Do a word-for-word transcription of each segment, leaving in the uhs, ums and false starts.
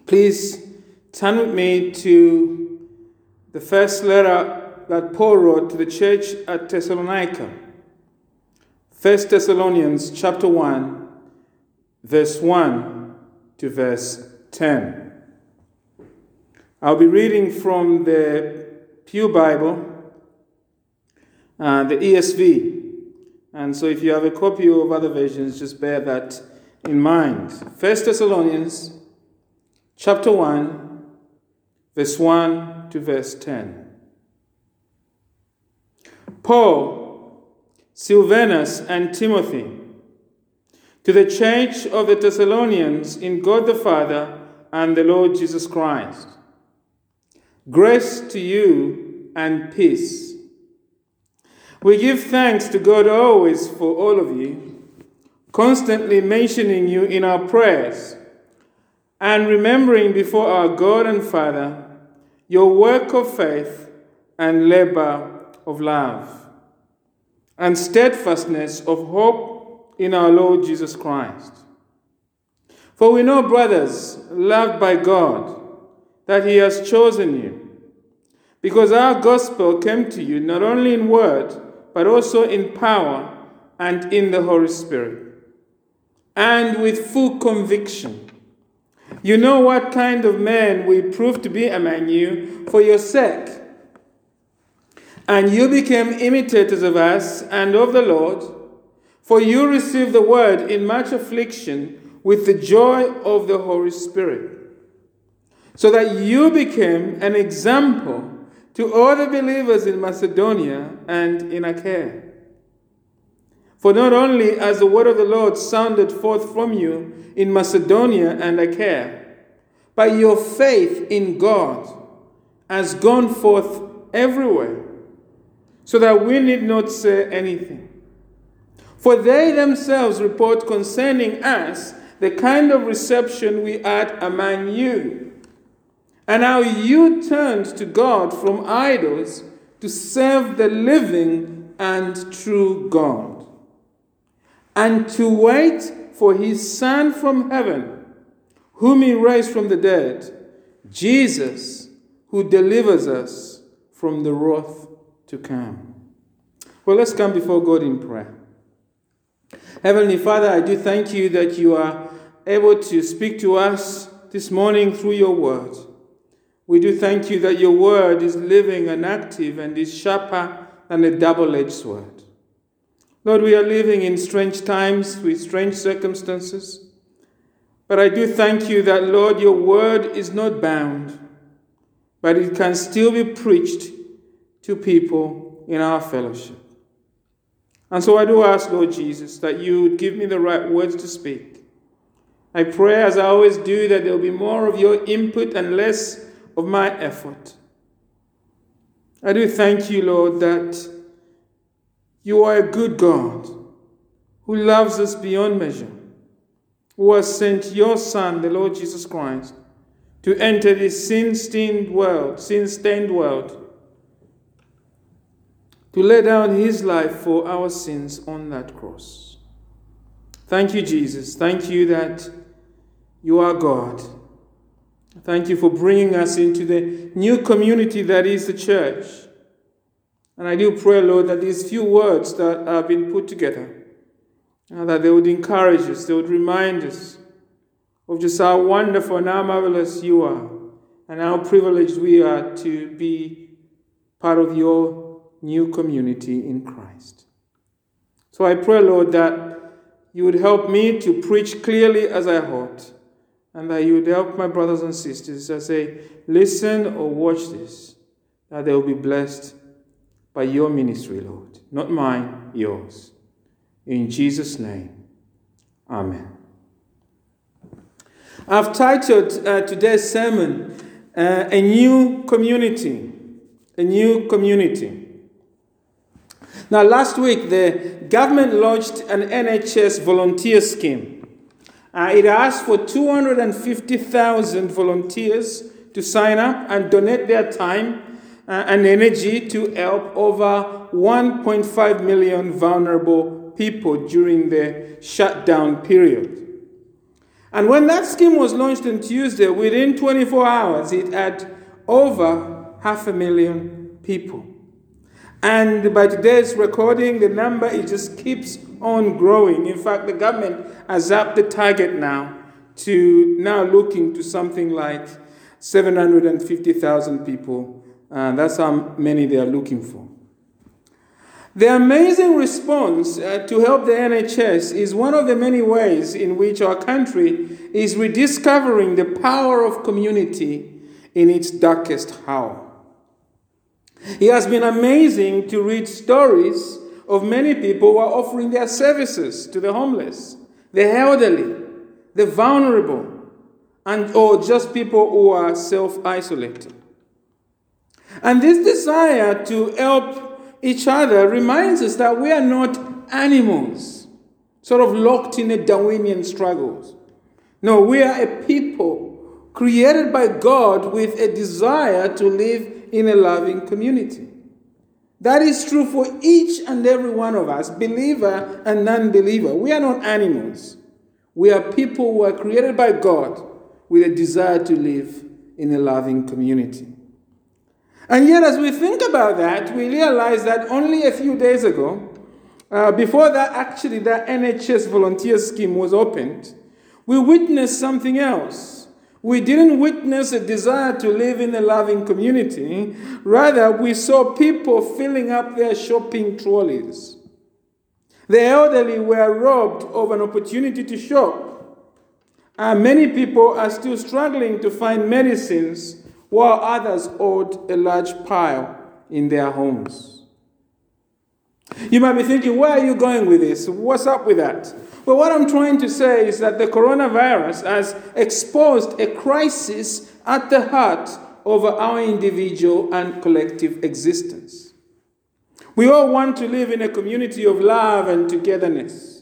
Please turn with me to the first letter that Paul wrote to the church at Thessalonica. First Thessalonians chapter one, verse one to verse ten. I'll be reading from the Pew Bible, uh, the E S V. And so if you have a copy of other versions, just bear that in mind. First Thessalonians chapter one, verse one to verse ten. Paul, Silvanus, and Timothy, to the church of the Thessalonians in God the Father and the Lord Jesus Christ. Grace to you and peace. We give thanks to God always for all of you, constantly mentioning you in our prayers, and remembering before our God and Father your work of faith and labor of love, and steadfastness of hope in our Lord Jesus Christ. For we know, brothers, loved by God, that he has chosen you, because our gospel came to you not only in word, but also in power and in the Holy Spirit, and with full conviction. You know what kind of men we proved to be among you for your sake. And you became imitators of us and of the Lord, for you received the word in much affliction with the joy of the Holy Spirit, so that you became an example to all the believers in Macedonia and in Achaia. For not only has the word of the Lord sounded forth from you in Macedonia and Achaia, but your faith in God has gone forth everywhere, so that we need not say anything. For they themselves report concerning us the kind of reception we had among you, and how you turned to God from idols to serve the living and true God, and to wait for his Son from heaven, whom he raised from the dead, Jesus, who delivers us from the wrath to come. Well, let's come before God in prayer. Heavenly Father, I do thank you that you are able to speak to us this morning through your word. We do thank you that your word is living and active and is sharper than a double-edged sword. Lord, we are living in strange times with strange circumstances, but I do thank you that, Lord, your word is not bound, but it can still be preached to people in our fellowship. And so I do ask, Lord Jesus, that you would give me the right words to speak. I pray, as I always do, that there will be more of your input and less of my effort. I do thank you, Lord, that you are a good God who loves us beyond measure, who has sent your Son, the Lord Jesus Christ, to enter this sin-stained world, sin-stained world, to lay down his life for our sins on that cross. Thank you, Jesus. Thank you that you are God. Thank you for bringing us into the new community that is the church. And I do pray, Lord, that these few words that have been put together, uh, that they would encourage us, they would remind us of just how wonderful and how marvelous you are, and how privileged we are to be part of your new community in Christ. So I pray, Lord, that you would help me to preach clearly as I ought, and that you would help my brothers and sisters as they listen or watch this, that they will be blessed by your ministry, Lord. Not mine, yours. In Jesus' name, amen. I've titled uh, today's sermon, uh, A New Community. A New Community. Now, last week, the government launched an N H S volunteer scheme. Uh, it asked for two hundred fifty thousand volunteers to sign up and donate their time uh, and energy to help over one point five million vulnerable people during the shutdown period. And when that scheme was launched on Tuesday, within twenty-four hours, it had over half a million people. And by today's recording, the number, it just keeps on growing. In fact, the government has upped the target now to now looking to something like seven hundred fifty thousand people. And that's how many they are looking for. The amazing response uh, to help the N H S is one of the many ways in which our country is rediscovering the power of community in its darkest hour. It has been amazing to read stories of many people who are offering their services to the homeless, the elderly, the vulnerable, and or just people who are self-isolated. And this desire to help each other reminds us that we are not animals, sort of locked in a Darwinian struggles. No, we are a people created by God with a desire to live in a loving community. That is true for each and every one of us, believer and non-believer. We are not animals. We are people who are created by God with a desire to live in a loving community. And yet, as we think about that, we realize that only a few days ago, uh, before that actually that N H S volunteer scheme was opened, we witnessed something else. We didn't witness a desire to live in a loving community. Rather, we saw people filling up their shopping trolleys. The elderly were robbed of an opportunity to shop. And many people are still struggling to find medicines, while others owed a large pile in their homes. You might be thinking, where are you going with this? What's up with that? Well, what I'm trying to say is that the coronavirus has exposed a crisis at the heart of our individual and collective existence. We all want to live in a community of love and togetherness.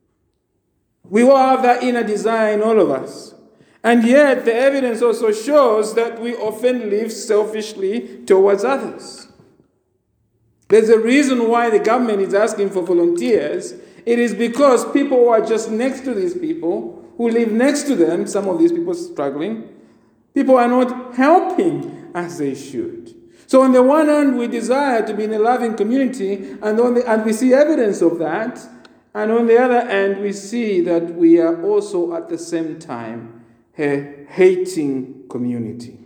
We all have that inner desire in all of us. And yet, the evidence also shows that we often live selfishly towards others. There's a reason why the government is asking for volunteers. It is because people who are just next to these people, who live next to them, some of these people struggling, people are not helping as they should. So on the one hand, we desire to be in a loving community, and, on the, and we see evidence of that. And on the other hand, we see that we are also at the same time a hating community.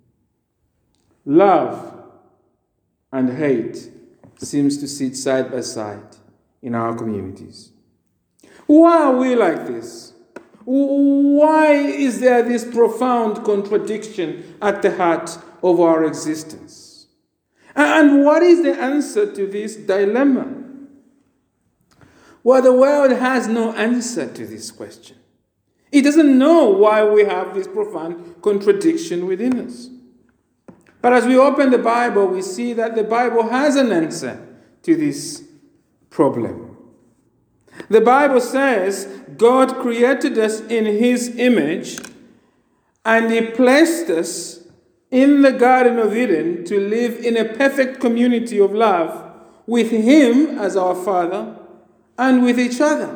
Love and hate seems to sit side by side in our communities. Why are we like this? Why is there this profound contradiction at the heart of our existence? And what is the answer to this dilemma? Well, the world has no answer to this question. It doesn't know why we have this profound contradiction within us. But as we open the Bible, we see that the Bible has an answer to this problem. The Bible says God created us in His image, and He placed us in the Garden of Eden to live in a perfect community of love with Him as our Father and with each other.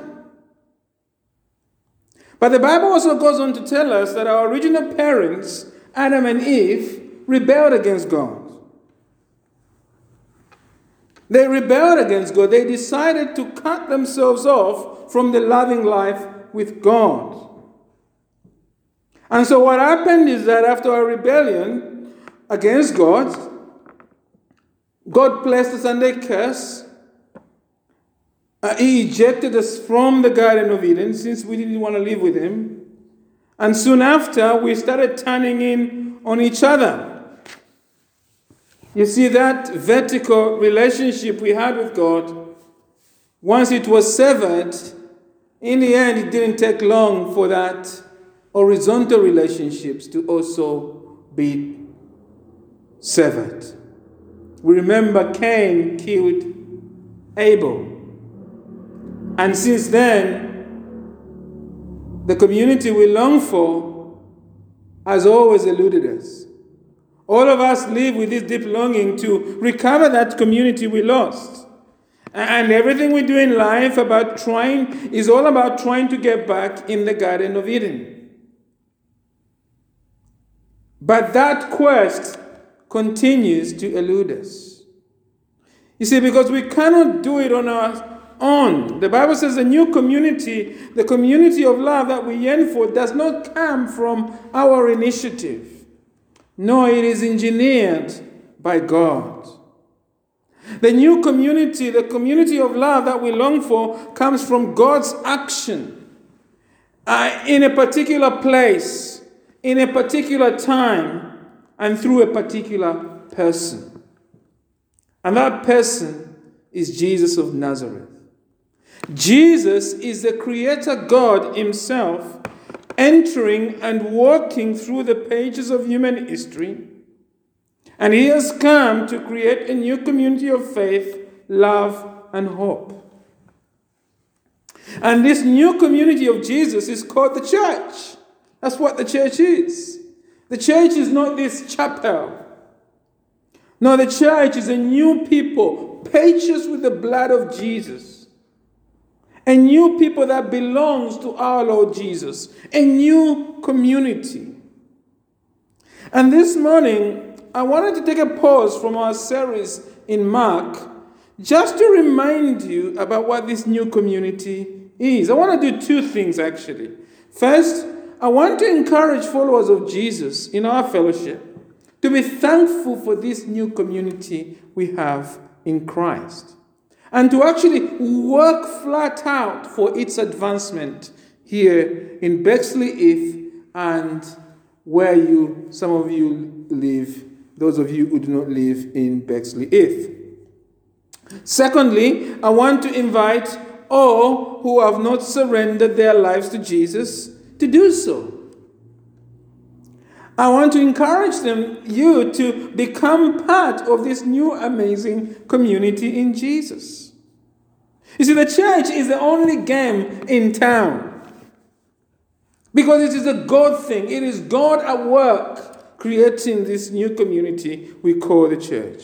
But the Bible also goes on to tell us that our original parents, Adam and Eve, rebelled against God. They rebelled against God. They decided to cut themselves off from the loving life with God. And so what happened is that after a rebellion against God, God placed us under a curse. Uh, he ejected us from the Garden of Eden since we didn't want to live with Him. And soon after, we started turning in on each other. You see, that vertical relationship we had with God, once it was severed, in the end, it didn't take long for that horizontal relationships to also be severed. We remember Cain killed Abel. And since then, the community we long for has always eluded us. All of us live with this deep longing to recover that community we lost. And everything we do in life about trying is all about trying to get back in the Garden of Eden. But that quest continues to elude us. You see, because we cannot do it on our own. The Bible says the new community, the community of love that we yearn for, does not come from our initiative. No, it is engineered by God. The new community, the community of love that we long for, comes from God's action uh, in a particular place, in a particular time, and through a particular person. And that person is Jesus of Nazareth. Jesus is the Creator God himself, entering and walking through the pages of human history. And he has come to create a new community of faith, love, and hope. And this new community of Jesus is called the church. That's what the church is. The church is not this chapel. No, the church is a new people, purchased with the blood of Jesus. A new people that belongs to our Lord Jesus. A new community. And this morning, I wanted to take a pause from our series in Mark just to remind you about what this new community is. I want to do two things, actually. First, I want to encourage followers of Jesus in our fellowship to be thankful for this new community we have in Christ, and to actually work flat out for its advancement here in Bexley Heath and where you, some of you live, those of you who do not live in Bexley Heath. Secondly, I want to invite all who have not surrendered their lives to Jesus to do so. I want to encourage them, you, to become part of this new amazing community in Jesus. You see, the church is the only game in town because it is a God thing. It is God at work creating this new community we call the church.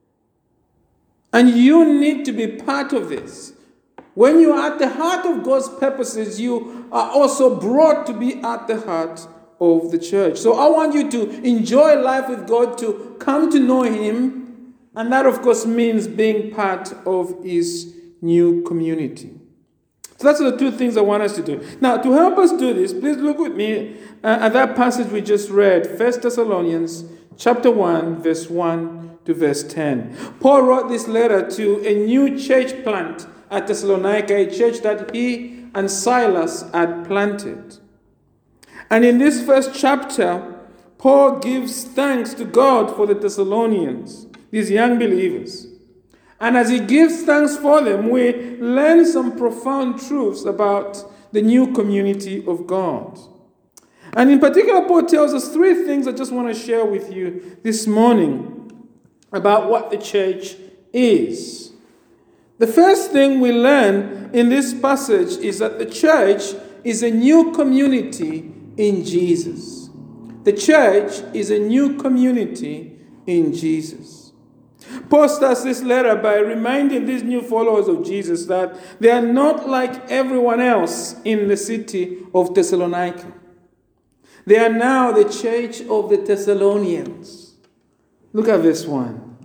And you need to be part of this. When you are at the heart of God's purposes, you are also brought to be at the heart of the church. So I want you to enjoy life with God, to come to know Him, and that of course means being part of His new community. So that's the two things I want us to do. Now, to help us do this, please look with me uh, at that passage we just read, First Thessalonians chapter one, verse one to verse ten. Paul wrote this letter to a new church plant at Thessalonica, a church that he and Silas had planted. And in this first chapter, Paul gives thanks to God for the Thessalonians, these young believers. And as he gives thanks for them, we learn some profound truths about the new community of God. And in particular, Paul tells us three things I just want to share with you this morning about what the church is. The first thing we learn in this passage is that the church is a new community in Jesus. The church is a new community in Jesus. Paul starts this letter by reminding these new followers of Jesus that they are not like everyone else in the city of Thessalonica. They are now the church of the Thessalonians. Look at verse one.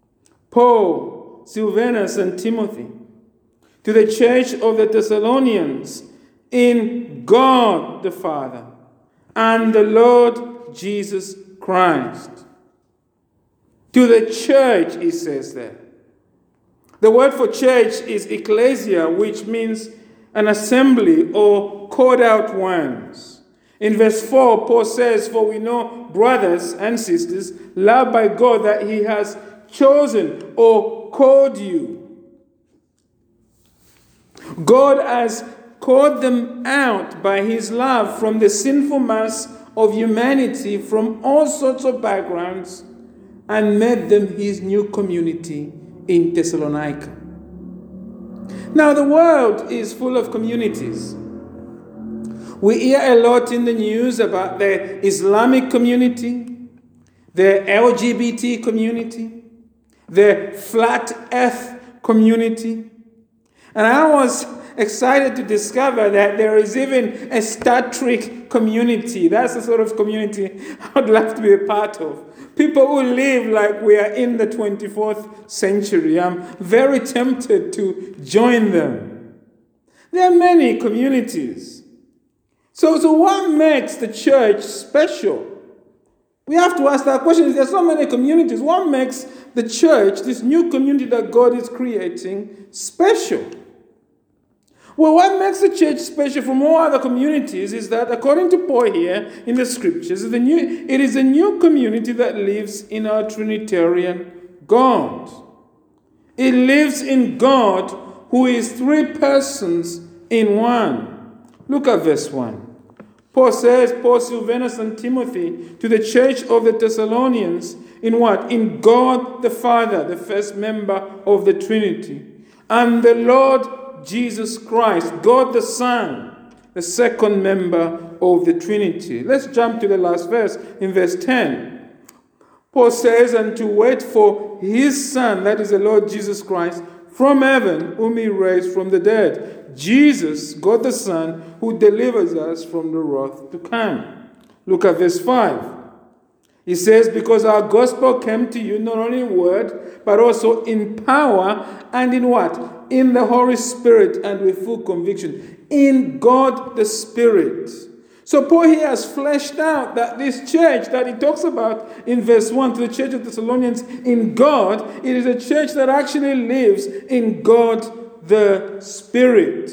Paul, Silvanus, and Timothy, to the church of the Thessalonians in God the Father and the Lord Jesus Christ. To the church, he says there. The word for church is ecclesia, which means an assembly or called out ones. In verse four, Paul says, "For we know, brothers and sisters, loved by God, that he has chosen or called you." God has called them out by his love from the sinful mass of humanity from all sorts of backgrounds and made them his new community in Thessalonica. Now, the world is full of communities. We hear a lot in the news about the Islamic community, the L G B T community, the flat earth community. And I was excited to discover that there is even a Star Trek community. That's the sort of community I would love to be a part of. People who live like we are in the twenty-fourth century. I'm very tempted to join them. There are many communities. So, so what makes the church special? We have to ask that question. There are so many communities. What makes the church, this new community that God is creating, special? Well, what makes the church special from all other communities is that, according to Paul here in the scriptures, the new, it is a new community that lives in our Trinitarian God. It lives in God, who is three persons in one. Look at verse one. Paul says, Paul, Silvanus, and Timothy, to the church of the Thessalonians, in what? In God the Father, the first member of the Trinity, and the Lord Jesus Christ, God the Son, the second member of the Trinity. Let's jump to the last verse, in verse ten. Paul says, and to wait for his Son, that is the Lord Jesus Christ, from heaven, whom he raised from the dead. Jesus, God the Son, who delivers us from the wrath to come. Look at verse five. He says, because our gospel came to you not only in word, but also in power and in what? In the Holy Spirit and with full conviction. In God the Spirit. So Paul here has fleshed out that this church that he talks about in verse one to the church of Thessalonians in God, it is a church that actually lives in God the Spirit,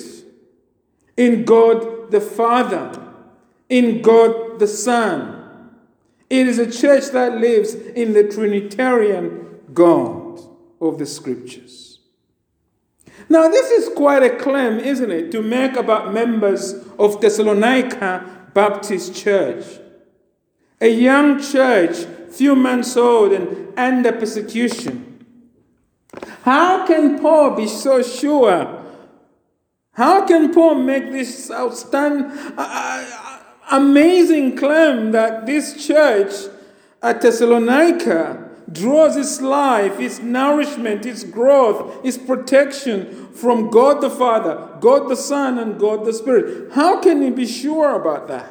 in God the Father, in God the Son. It is a church that lives in the Trinitarian God of the Scriptures. Now, this is quite a claim, isn't it, to make about members of Thessalonica Baptist Church. A young church, few months old and under persecution. How can Paul be so sure? How can Paul make this outstanding, uh, amazing claim that this church at Thessalonica draws its life, its nourishment, its growth, its protection from God the Father, God the Son, and God the Spirit? How can he be sure about that?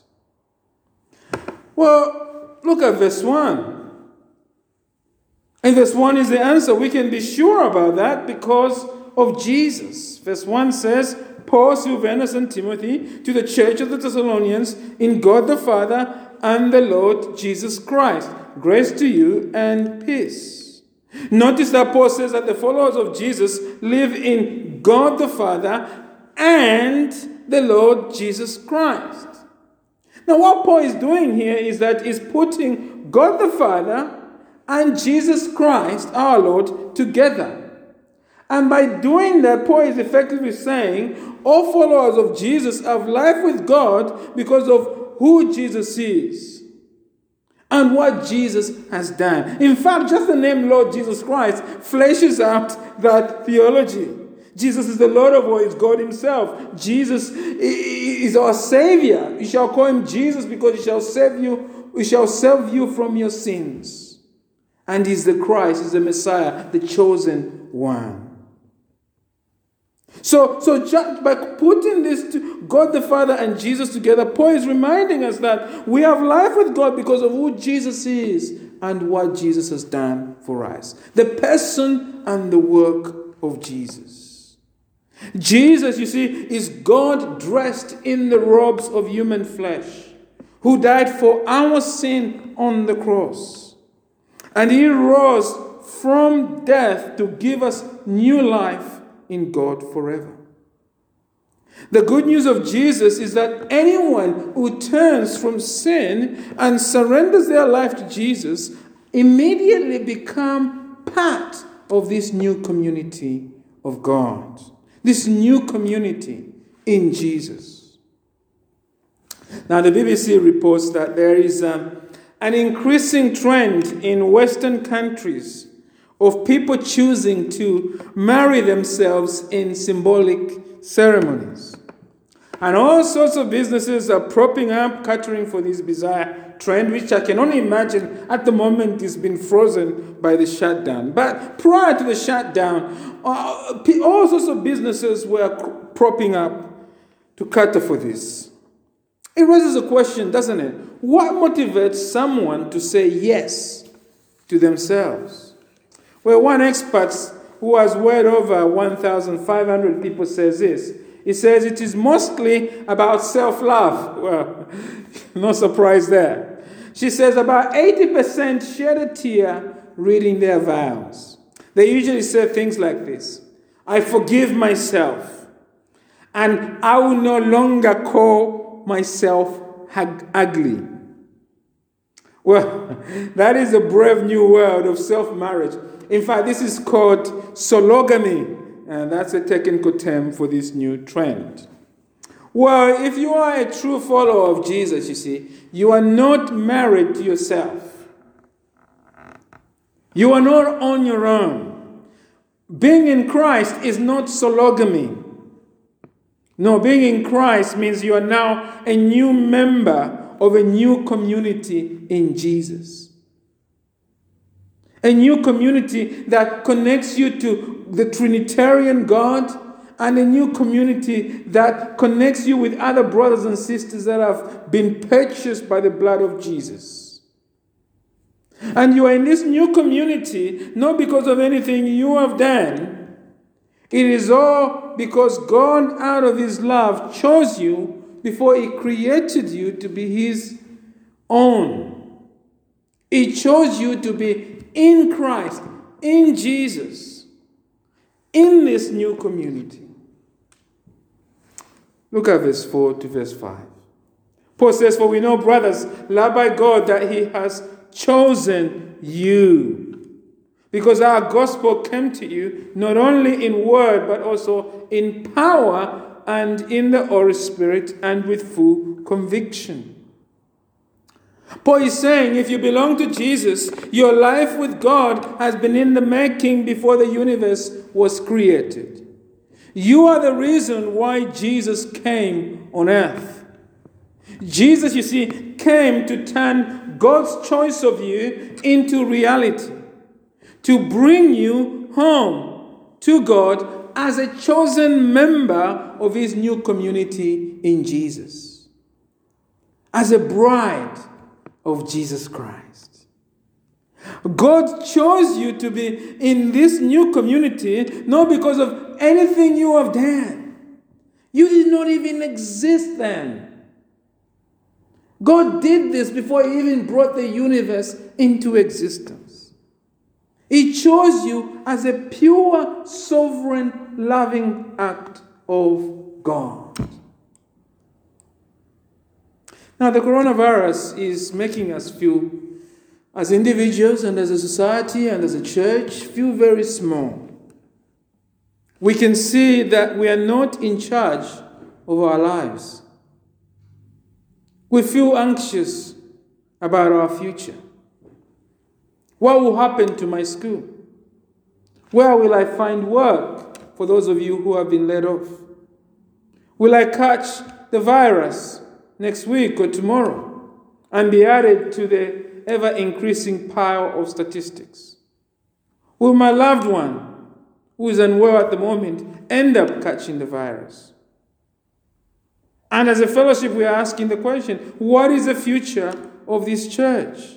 Well, look at verse one. And verse one is the answer. We can be sure about that because of Jesus. Verse one says, Paul, Silvanus, and Timothy, to the church of the Thessalonians, in God the Father and the Lord Jesus Christ. Grace to you and peace. Notice that Paul says that the followers of Jesus live in God the Father and the Lord Jesus Christ. Now, what Paul is doing here is that he's putting God the Father and Jesus Christ, our Lord, together. And by doing that, Paul is effectively saying all followers of Jesus have life with God because of who Jesus is and what Jesus has done. In fact, just the name Lord Jesus Christ fleshes out that theology. Jesus is the Lord of all, is God himself. Jesus is our Savior. You shall call him Jesus because he shall save you, he shall save you from your sins. And he's the Christ, he's the Messiah, the chosen one. So, so just by putting this to God the Father and Jesus together, Paul is reminding us that we have life with God because of who Jesus is and what Jesus has done for us. The person and the work of Jesus. Jesus, you see, is God dressed in the robes of human flesh, who died for our sin on the cross. And he rose from death to give us new life in God forever. The good news of Jesus is that anyone who turns from sin and surrenders their life to Jesus immediately become part of this new community of God. This new community in Jesus. Now, the B B C reports that there is um, an increasing trend in Western countries of people choosing to marry themselves in symbolic ceremonies. And all sorts of businesses are propping up, catering for these bizarre trend, which I can only imagine at the moment is been frozen by the shutdown. But prior to the shutdown, uh, all sorts of businesses were propping up to cater for this. It raises a question, doesn't it? What motivates someone to say yes to themselves? Well, one expert who has well over one thousand five hundred people says this. He says it is mostly about self-love. Well, no surprise there. She says about eighty percent shed a tear reading their vows. They usually say things like this: I forgive myself, and I will no longer call myself ugly. Well, that is a brave new world of self-marriage. In fact, this is called sologamy, and that's a technical term for this new trend. Well, if you are a true follower of Jesus, you see, you are not married to yourself. You are not on your own. Being in Christ is not sologamy. No, being in Christ means you are now a new member of a new community in Jesus. A new community that connects you to the Trinitarian God, and a new community that connects you with other brothers and sisters that have been purchased by the blood of Jesus. And you are in this new community not because of anything you have done. It is all because God, out of His love, chose you before He created you to be His own. He chose you to be in Christ, in Jesus, in this new community. Look at verse four to verse five. Paul says, for we know, brothers, loved by God, that He has chosen you, because our gospel came to you not only in word, but also in power and in the Holy Spirit and with full conviction. Paul is saying, if you belong to Jesus, your life with God has been in the making before the universe was created. You are the reason why Jesus came on earth. Jesus, you see, came to turn God's choice of you into reality, to bring you home to God as a chosen member of His new community in Jesus, as a bride of Jesus Christ. God chose you to be in this new community not because of anything you have done. You did not even exist then. God did this before He even brought the universe into existence. He chose you as a pure, sovereign, loving act of God. Now, the coronavirus is making us feel, as individuals and as a society and as a church, feel very small. We can see that we are not in charge of our lives. We feel anxious about our future. What will happen to my school? Where will I find work for those of you who have been laid off? Will I catch the virus next week or tomorrow and be added to the ever-increasing pile of statistics? Will my loved one, who is unwell at the moment, end up catching the virus? And as a fellowship, we are asking the question, what is the future of this church?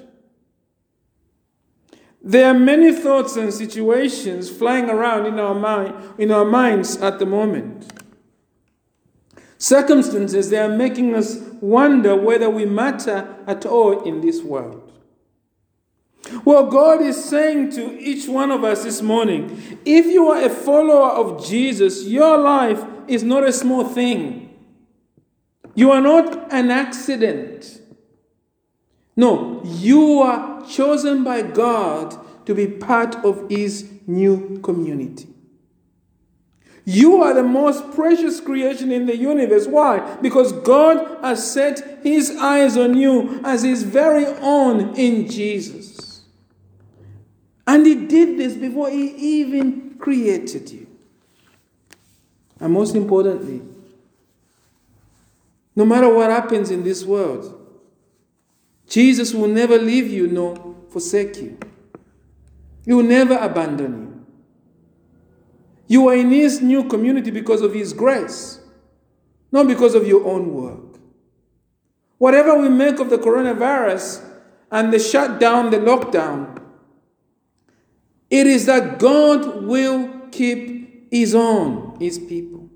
There are many thoughts and situations flying around in our mind, in our minds at the moment. Circumstances that are making us wonder whether we matter at all in this world. Well, God is saying to each one of us this morning, if you are a follower of Jesus, your life is not a small thing. You are not an accident. No, you are chosen by God to be part of His new community. You are the most precious creation in the universe. Why? Because God has set His eyes on you as His very own in Jesus. And He did this before He even created you. And most importantly, no matter what happens in this world, Jesus will never leave you nor forsake you. He will never abandon you. You are in his new community because of his grace, not because of your own work. Whatever we make of the coronavirus and the shutdown, the lockdown, it is that God will keep his own, his people.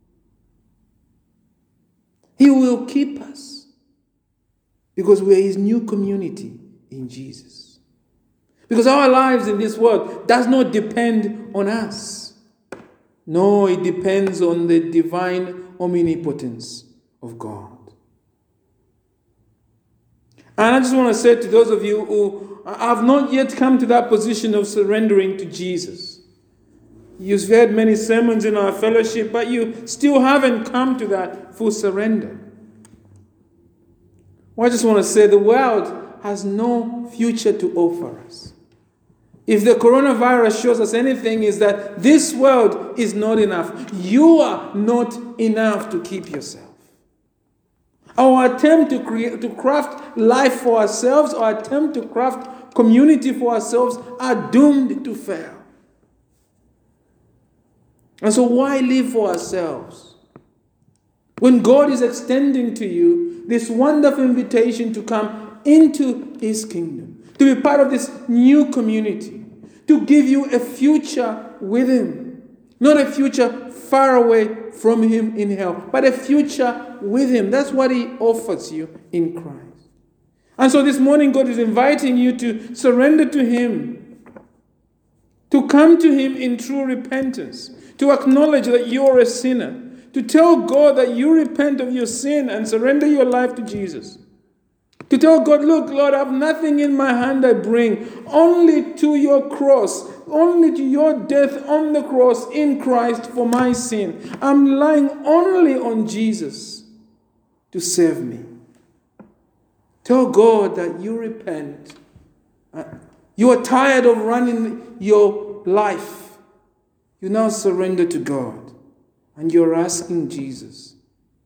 He will keep us because we are his new community in Jesus. Because our lives in this world does not depend on us. No, it depends on the divine omnipotence of God. And I just want to say to those of you who have not yet come to that position of surrendering to Jesus. You've heard many sermons in our fellowship, but you still haven't come to that full surrender. Well, I just want to say the world has no future to offer us. If the coronavirus shows us anything, is that this world is not enough. You are not enough to keep yourself. Our attempt to create, to craft life for ourselves, our attempt to craft community for ourselves are doomed to fail. And so why live for ourselves? When God is extending to you this wonderful invitation to come into his kingdom, to be part of this new community, to give you a future with him. Not a future far away from him in hell, but a future with him. That's what he offers you in Christ. And so this morning God is inviting you to surrender to him, to come to him in true repentance, to acknowledge that you're a sinner, to tell God that you repent of your sin and surrender your life to Jesus. To tell God, look, Lord, I have nothing in my hand I bring, only to your cross, only to your death on the cross in Christ for my sin. I'm relying only on Jesus to save me. Tell God that you repent. You are tired of running your life. You now surrender to God, and you're asking Jesus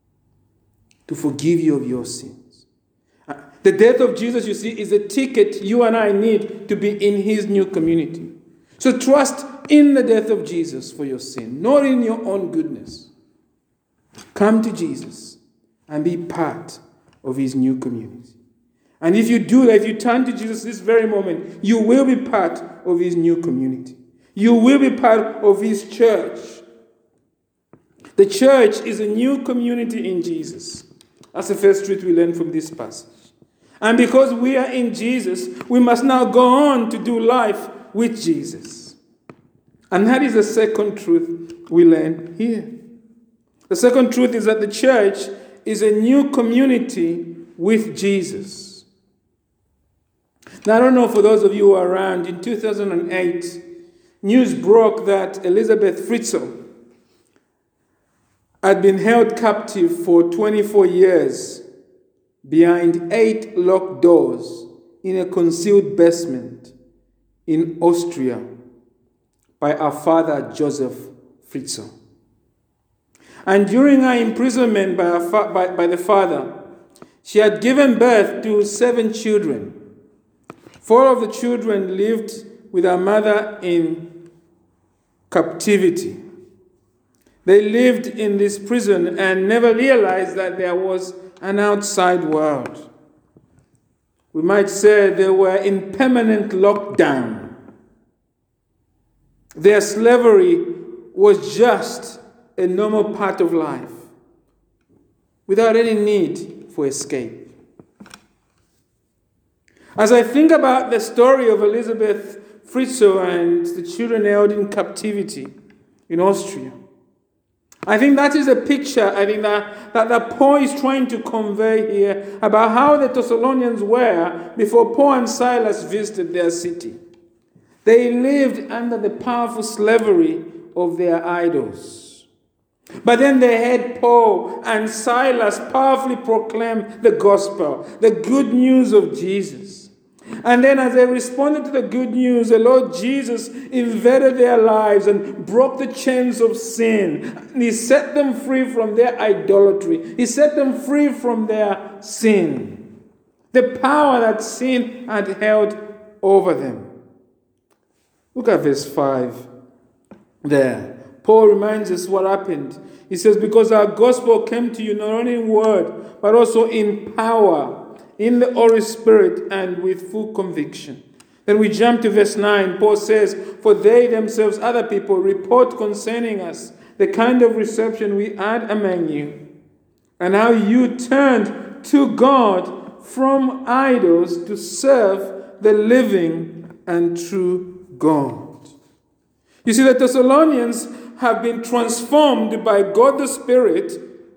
to forgive you of your sin. The death of Jesus, you see, is a ticket you and I need to be in his new community. So trust in the death of Jesus for your sin, not in your own goodness. Come to Jesus and be part of his new community. And if you do that, if you turn to Jesus this very moment, you will be part of his new community. You will be part of his church. The church is a new community in Jesus. That's the first truth we learn from this passage. And because we are in Jesus, we must now go on to do life with Jesus. And that is the second truth we learn here. The second truth is that the church is a new community with Jesus. Now, I don't know for those of you who are around, in two thousand eight, news broke that Elisabeth Fritzl had been held captive for twenty-four years behind eight locked doors in a concealed basement in Austria by her father, Joseph Fritzl. And during her imprisonment by, her fa- by, by the father, she had given birth to seven children. Four of the children lived with her mother in captivity. They lived in this prison and never realized that there was an outside world. We might say they were in permanent lockdown. Their slavery was just a normal part of life, without any need for escape. As I think about the story of Elisabeth Fritzl and the children held in captivity in Austria, I think that is a picture, I think that, that, that Paul is trying to convey here about how the Thessalonians were before Paul and Silas visited their city. They lived under the powerful slavery of their idols. But then they had Paul and Silas powerfully proclaim the gospel, the good news of Jesus. And then as they responded to the good news, the Lord Jesus invaded their lives and broke the chains of sin. And he set them free from their idolatry. He set them free from their sin. the power that sin had held over them. Look at verse five there. Paul reminds us what happened. He says, because our gospel came to you not only in word, but also in power, in the Holy Spirit, and with full conviction. Then we jump to verse nine. Paul says, for they themselves, other people, report concerning us the kind of reception we had among you, and how you turned to God from idols to serve the living and true God. You see, the Thessalonians have been transformed by God the Spirit,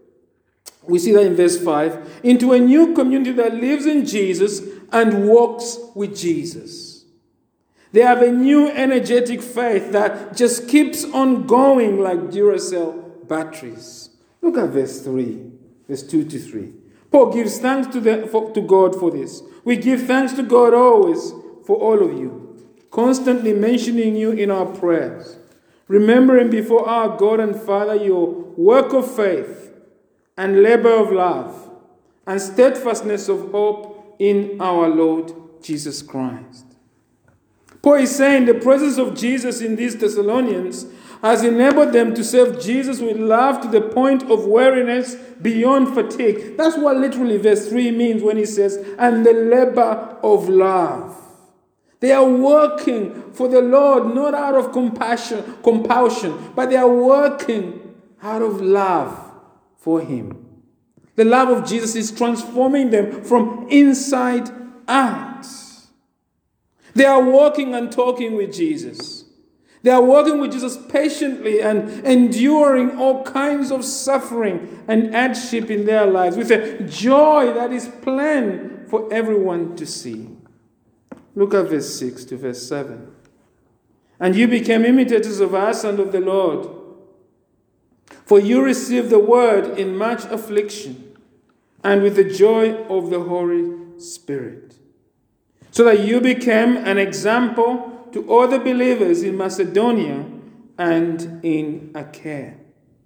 we see that in verse five, into a new community that lives in Jesus and walks with Jesus. They have a new energetic faith that just keeps on going like Duracell batteries. Look at verse three, verse two to three. Paul gives thanks to, the, for, to God for this. We give thanks to God always for all of you, constantly mentioning you in our prayers, remembering before our God and Father your work of faith and labor of love and steadfastness of hope in our Lord Jesus Christ. Paul is saying the presence of Jesus in these Thessalonians has enabled them to serve Jesus with love to the point of weariness beyond fatigue. That's what literally verse three means when he says, and the labor of love. They are working for the Lord, not out of compassion, compulsion, but they are working out of love for him. The love of Jesus is transforming them from inside out. They are walking and talking with Jesus. They are walking with Jesus patiently and enduring all kinds of suffering and hardship in their lives with a joy that is plain for everyone to see. Look at verse six to verse seven. And you became imitators of us and of the Lord, for you received the word in much affliction and with the joy of the Holy Spirit, so that you became an example to all the believers in Macedonia and in Achaia.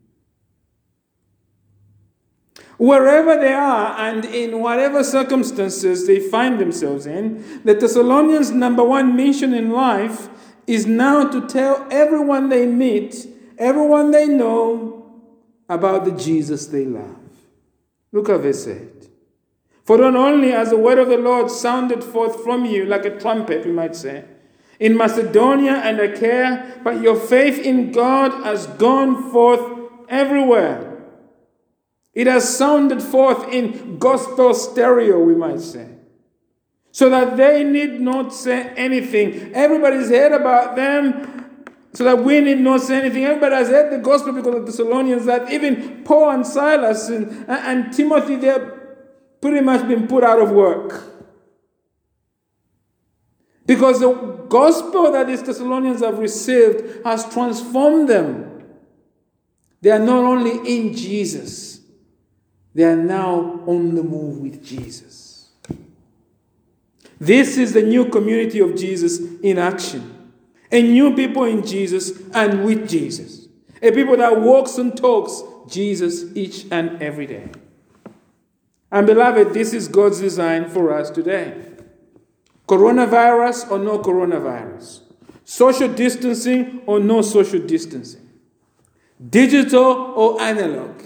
Wherever they are and in whatever circumstances they find themselves in, the Thessalonians' number one mission in life is now to tell everyone they meet, everyone they know, about the Jesus they love. Look at verse eight. For not only has the word of the Lord sounded forth from you like a trumpet, we might say, in Macedonia and Achaia, but your faith in God has gone forth everywhere. It has sounded forth in gospel stereo, we might say, so that they need not say anything. Everybody's heard about them, so that we need not say anything. Everybody has heard the gospel because of the Thessalonians, that even Paul and Silas and, and Timothy, they're pretty much been put out of work. Because the gospel that these Thessalonians have received has transformed them. They are not only in Jesus, they are now on the move with Jesus. This is the new community of Jesus in action. A new people in Jesus and with Jesus. A people that walks and talks Jesus each and every day. And beloved, this is God's design for us today. Coronavirus or no coronavirus. Social distancing or no social distancing. Digital or analog.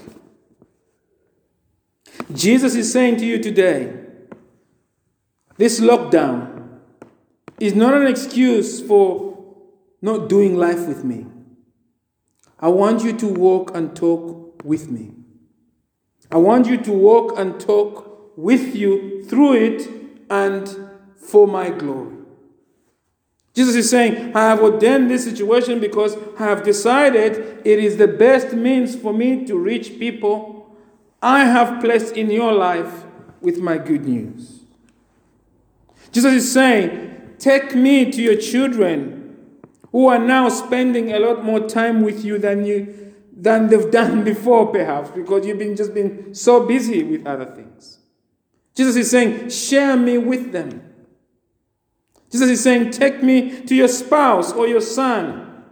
Jesus is saying to you today, this lockdown is not an excuse for not doing life with me. I want you to walk and talk with me. I want you to walk and talk with you through it and for my glory. Jesus is saying, I have ordained this situation because I have decided it is the best means for me to reach people I have placed in your life with my good news. Jesus is saying, take me to your children who are now spending a lot more time with you than you than they've done before, perhaps, because you've been just been so busy with other things. Jesus is saying, share me with them. Jesus is saying, take me to your spouse or your son,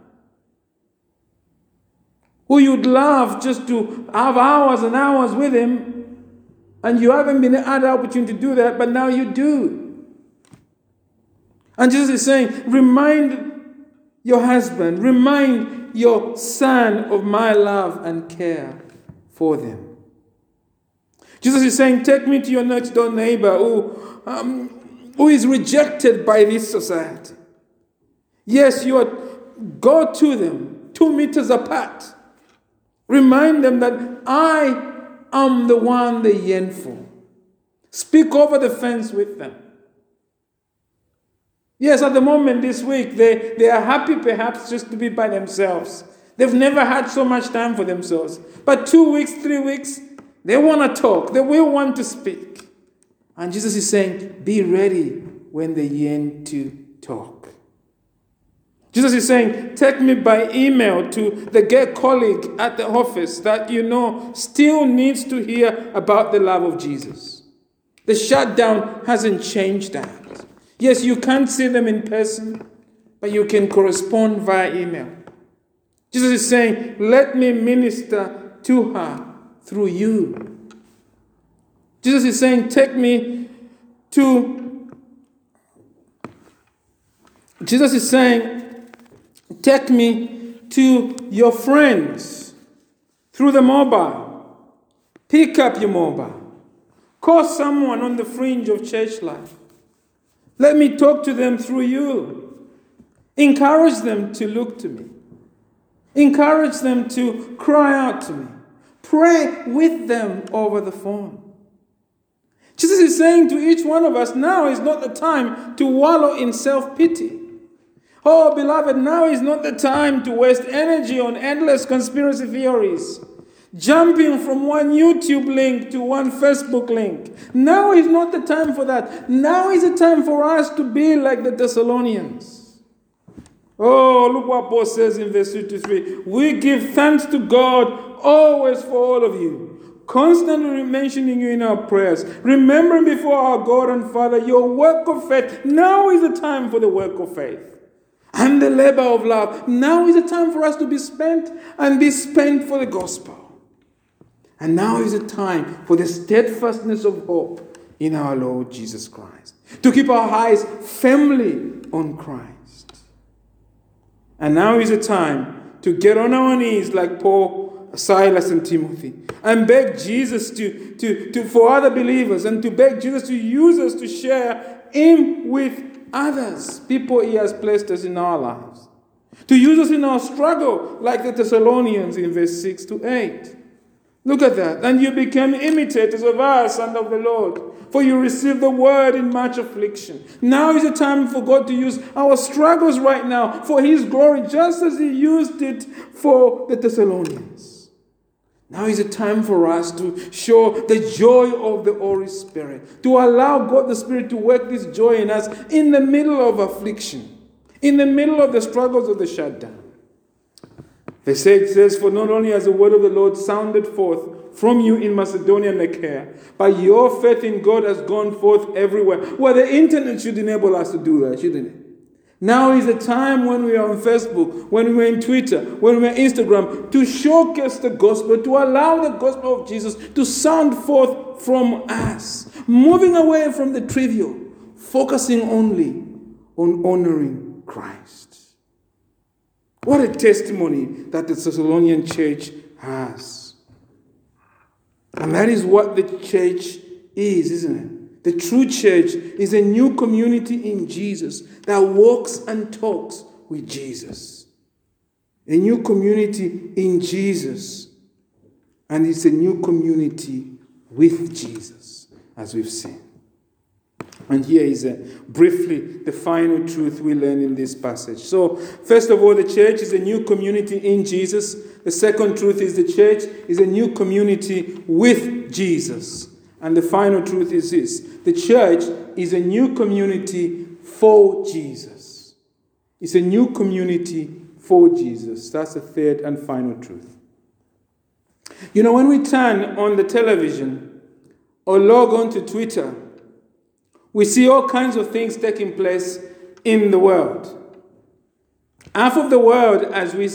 who you'd love just to have hours and hours with him, And you haven't been had the opportunity to do that, but now you do. And Jesus is saying, remind your husband, remind your son of my love and care for them. Jesus is saying, take me to your next door neighbor who, um, who is rejected by this society. Yes, you are, go to them two meters apart. Remind them that I am the one they yearn for. Speak over the fence with them. Yes, at the moment this week, they, they are happy perhaps just to be by themselves. They've never had so much time for themselves. But two weeks, three weeks, they want to talk. They will want to speak. And Jesus is saying, be ready when they yearn to talk. Jesus is saying, take me by email to the gay colleague at the office that you know still needs to hear about the love of Jesus. The shutdown hasn't changed that. Yes, you can't see them in person, but you can correspond via email. Jesus is saying, let me minister to her through you. Jesus is saying, take me to... Jesus is saying, take me to your friends through the mobile. Pick up your mobile. Call someone on the fringe of church life. Let me talk to them through you. Encourage them to look to me. Encourage them to cry out to me. Pray with them over the phone. Jesus is saying to each one of us, now is not the time to wallow in self-pity. Oh, beloved, now is not the time to waste energy on endless conspiracy theories, jumping from one YouTube link to one Facebook link. Now is not the time for that. Now is the time for us to be like the Thessalonians. Oh, look what Paul says in verse fifty-three. We give thanks to God always for all of you, constantly mentioning you in our prayers, remembering before our God and Father your work of faith. Now is the time for the work of faith and the labor of love. Now is the time for us to be spent and be spent for the gospel. And now is the time for the steadfastness of hope in our Lord Jesus Christ. To keep our eyes firmly on Christ. And now is the time to get on our knees like Paul, Silas, and Timothy and beg Jesus to, to, to for other believers and to beg Jesus to use us to share Him with others, people He has placed us in our lives. To use us in our struggle like the Thessalonians in verse six to eight. Look at that. And you became imitators of us and of the Lord, for you received the word in much affliction. Now is the time for God to use our struggles right now for His glory, just as He used it for the Thessalonians. Now is the time for us to show the joy of the Holy Spirit, to allow God the Spirit to work this joy in us in the middle of affliction, in the middle of the struggles of the shutdown. Verse eight says, for not only has the word of the Lord sounded forth from you in Macedonia and Achaia, but your faith in God has gone forth everywhere. Well, the internet should enable us to do that, shouldn't it? Now is the time when we are on Facebook, when we're in Twitter, when we're on Instagram, to showcase the gospel, to allow the gospel of Jesus to sound forth from us, moving away from the trivial, focusing only on honoring Christ. What a testimony that the Thessalonian church has. And that is what the church is, isn't it? The true church is a new community in Jesus that walks and talks with Jesus. A new community in Jesus. And it's a new community with Jesus, as we've seen. And here is a, briefly the final truth we learn in this passage. So, first of all, the church is a new community in Jesus. The second truth is the church is a new community with Jesus. And the final truth is this: the church is a new community for Jesus. It's a new community for Jesus. That's the third and final truth. You know, when we turn on the television or log on to Twitter, we see all kinds of things taking place in the world. Half of the world, as we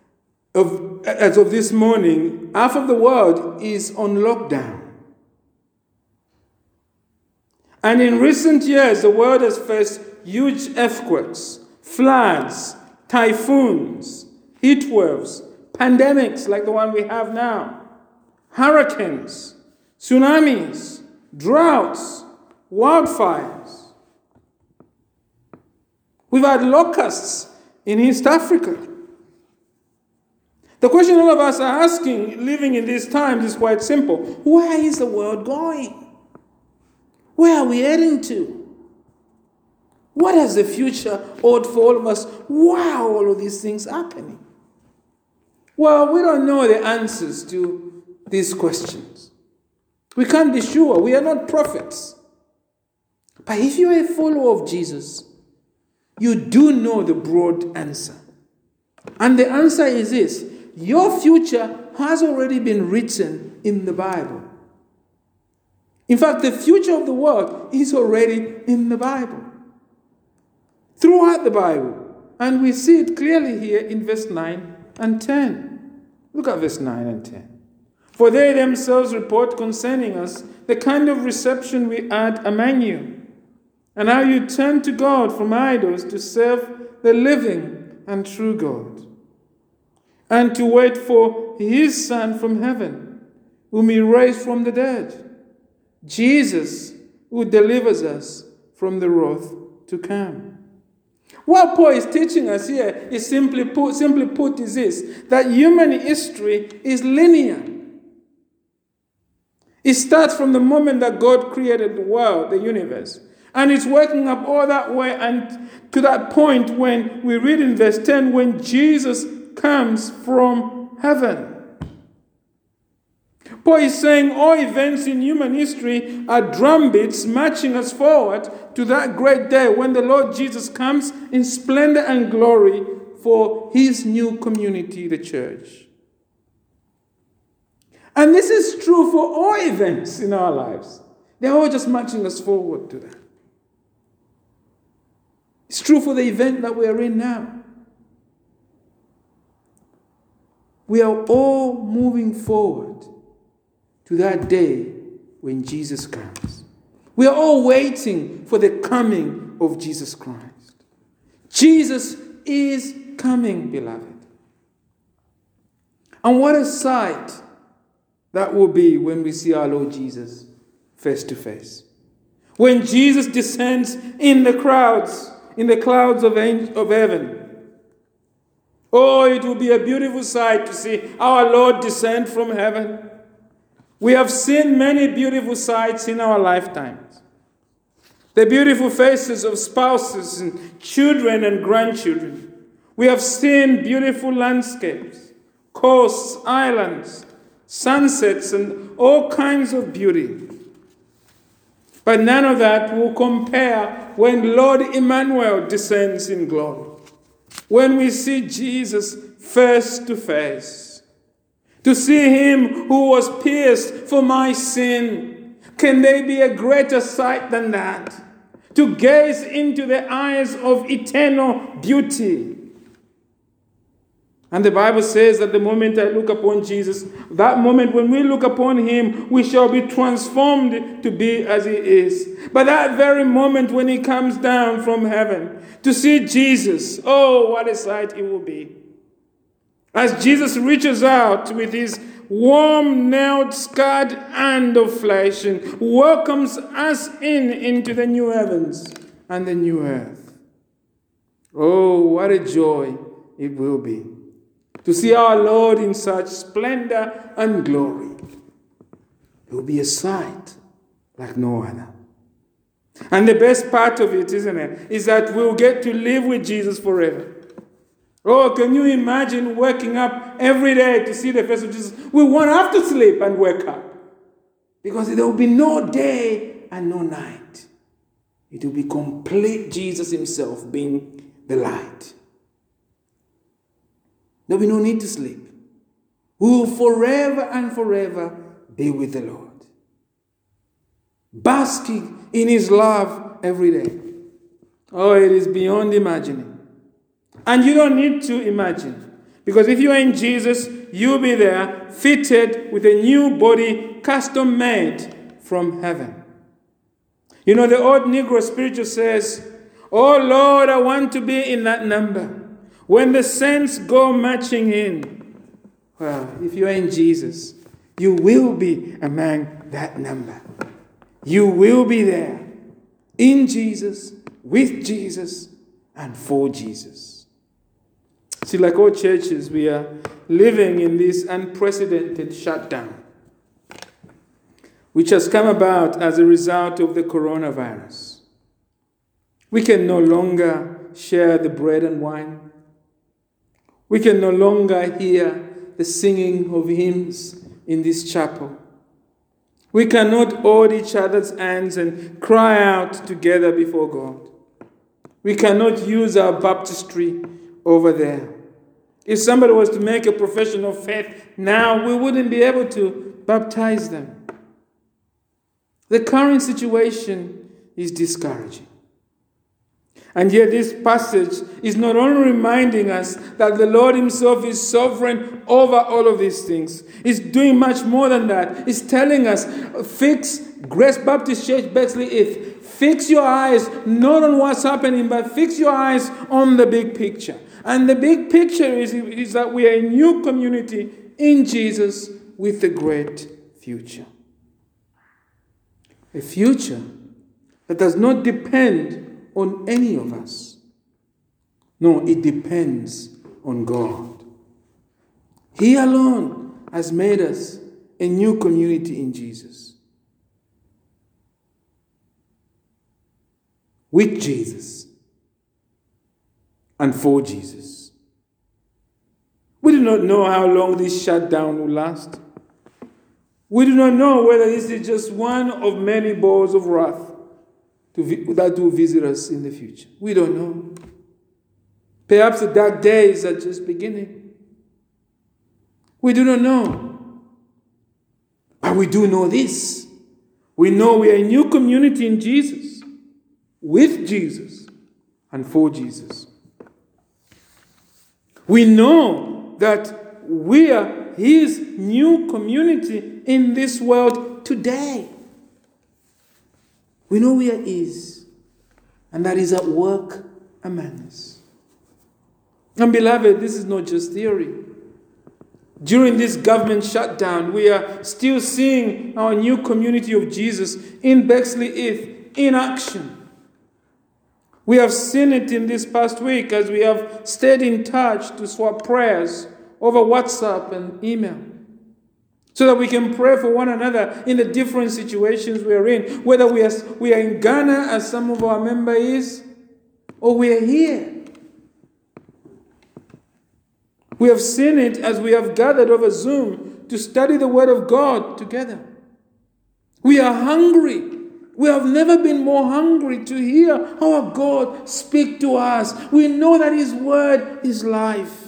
of as of this morning, half of the world is on lockdown. And in recent years, the world has faced huge earthquakes, floods, typhoons, heat waves, pandemics like the one we have now, hurricanes, tsunamis, droughts, wildfires. We've had locusts in East Africa. The question all of us are asking, living in these times, is quite simple. Where is the world going? Where are we heading to? What has the future hold for all of us? Why are all of these things happening? Well, we don't know the answers to these questions. We can't be sure. We are not prophets. But if you're a follower of Jesus, you do know the broad answer. And the answer is this: your future has already been written in the Bible. In fact, the future of the world is already in the Bible. Throughout the Bible. And we see it clearly here in verse nine and ten. Look at verse nine and ten. For they themselves report concerning us the kind of reception we had among you, and how you turned to God from idols to serve the living and true God, and to wait for his Son from heaven, whom he raised from the dead, Jesus, who delivers us from the wrath to come. What Paul is teaching us here is simply put, simply put is this, that human history is linear. It starts from the moment that God created the world, the universe, and it's working up all that way and to that point when we read in verse ten, when Jesus comes from heaven. Paul is saying all events in human history are drumbeats marching us forward to that great day when the Lord Jesus comes in splendor and glory for his new community, the church. And this is true for all events in our lives. They're all just marching us forward to that. It's true for the event that we are in now. We are all moving forward to that day when Jesus comes. We are all waiting for the coming of Jesus Christ. Jesus is coming, beloved. And what a sight that will be when we see our Lord Jesus face to face. When Jesus descends in the crowds, in the clouds of, of heaven. Oh, it will be a beautiful sight to see our Lord descend from heaven. We have seen many beautiful sights in our lifetimes. The beautiful faces of spouses and children and grandchildren. We have seen beautiful landscapes, coasts, islands, sunsets, and all kinds of beauty. But none of that will compare when Lord Emmanuel descends in glory. When we see Jesus face to face. To see him who was pierced for my sin. Can there be a greater sight than that? To gaze into the eyes of eternal beauty. And the Bible says that the moment I look upon Jesus, that moment when we look upon him, we shall be transformed to be as he is. But that very moment when he comes down from heaven, to see Jesus, oh, what a sight it will be. As Jesus reaches out with his warm, nailed, scarred hand of flesh and welcomes us in into the new heavens and the new earth. Oh, what a joy it will be to see our Lord in such splendor and glory. It will be a sight like no other. And the best part of it, isn't it, is that we'll get to live with Jesus forever. Oh, can you imagine waking up every day to see the face of Jesus? We won't have to sleep and wake up. Because there will be no day and no night. It will be complete Jesus himself being the light. There will be no need to sleep. We will forever and forever be with the Lord. Basking in his love every day. Oh, it is beyond imagining. And you don't need to imagine. Because if you are in Jesus, you'll be there fitted with a new body custom made from heaven. You know, the old Negro spiritual says, "Oh Lord, I want to be in that number. When the saints go marching in." Well, if you're in Jesus, you will be among that number. You will be there in Jesus, with Jesus, and for Jesus. See, like all churches, we are living in this unprecedented shutdown, which has come about as a result of the coronavirus. We can no longer share the bread and wine. We can no longer hear the singing of hymns in this chapel. We cannot hold each other's hands and cry out together before God. We cannot use our baptistry over there. If somebody was to make a profession of faith now, we wouldn't be able to baptize them. The current situation is discouraging. And yet this passage is not only reminding us that the Lord himself is sovereign over all of these things. He's doing much more than that. He's telling us, fix Grace Baptist Church Bexley Heath. Fix your eyes not on what's happening, but fix your eyes on the big picture. And the big picture is, is that we are a new community in Jesus with a great future. A future that does not depend on any of us. No, it depends on God. He alone has made us a new community in Jesus. With Jesus and for Jesus. We do not know how long this shutdown will last. We do not know whether this is just one of many balls of wrath to vi- that will visit us in the future. We don't know. Perhaps the dark days are just beginning. We do not know. But we do know this. We know we are a new community in Jesus, with Jesus, and for Jesus. We know that we are his new community in this world today. We know where he is, and that is at work among us. And beloved, this is not just theory. During this government shutdown, we are still seeing our new community of Jesus in Bexley Heath in action. We have seen it in this past week as we have stayed in touch to swap prayers over WhatsApp and email, so that we can pray for one another in the different situations we are in, whether we are, we are in Ghana, as some of our members is, or we are here. We have seen it as we have gathered over Zoom to study the Word of God together. We are hungry. We have never been more hungry to hear our God speak to us. We know that his Word is life.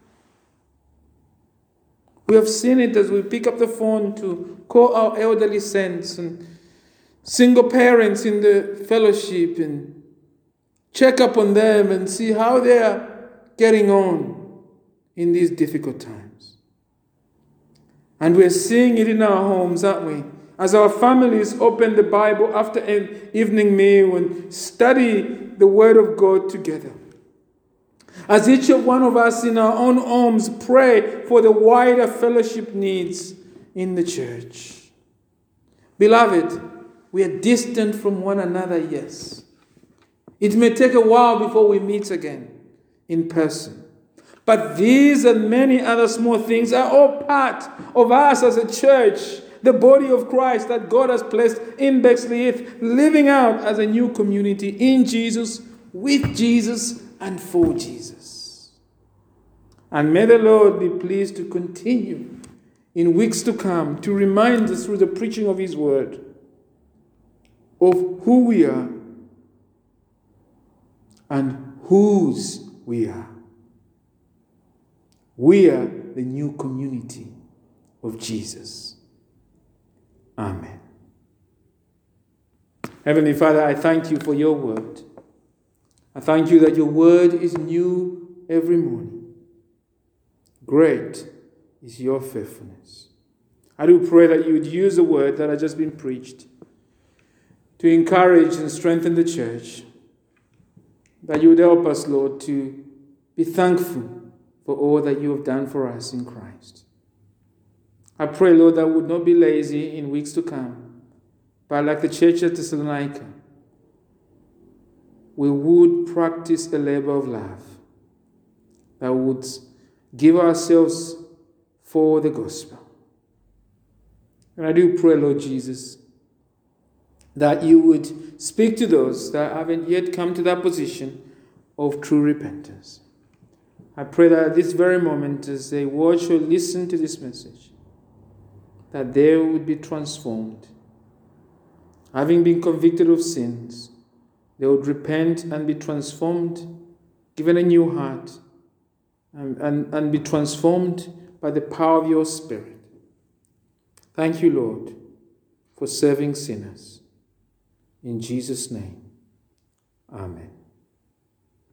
We have seen it as we pick up the phone to call our elderly saints and single parents in the fellowship and check up on them and see how they are getting on in these difficult times. And we're seeing it in our homes, aren't we? As our families open the Bible after an evening meal and study the Word of God together. As each of one of us in our own homes pray for the wider fellowship needs in the church. Beloved, we are distant from one another, yes. It may take a while before we meet again in person. But these and many other small things are all part of us as a church, the body of Christ that God has placed in Bexley Heath, living out as a new community in Jesus, with Jesus, and for Jesus. And may the Lord be pleased to continue in weeks to come to remind us through the preaching of his word of who we are and whose we are. We are the new community of Jesus. Amen. Heavenly Father, I thank you for your word. I thank you that your word is new every morning. Great is your faithfulness. I do pray that you would use the word that has just been preached to encourage and strengthen the church, that you would help us, Lord, to be thankful for all that you have done for us in Christ. I pray, Lord, that we would not be lazy in weeks to come, but like the church at Thessalonica, we would practice a labor of love, that would give ourselves for the gospel. And I do pray, Lord Jesus, that you would speak to those that haven't yet come to that position of true repentance. I pray that at this very moment, as they watch or listen to this message, that they would be transformed. Having been convicted of sins, they would repent and be transformed, given a new heart, and, and, and be transformed by the power of your Spirit. Thank you, Lord, for serving sinners. In Jesus' name, amen.